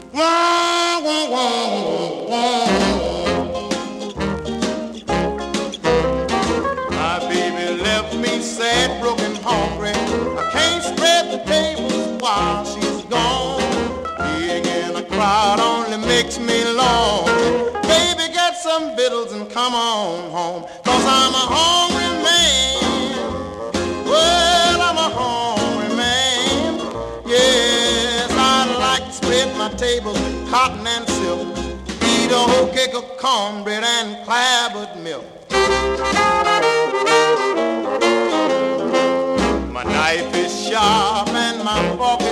Wah, wah, wah, wah. My baby left me sad, broken, hungry. I can't spread the tables while she's gone. Being in a crowd only makes me lonely. Baby, get some victuals and come on home, 'cause I'm a hungry man. Well, I'm a hungry man. Yes, I like to spread my tables with cotton and silk, eat a whole cake of cornbread and clabbered milk. My knife is sharp and my fork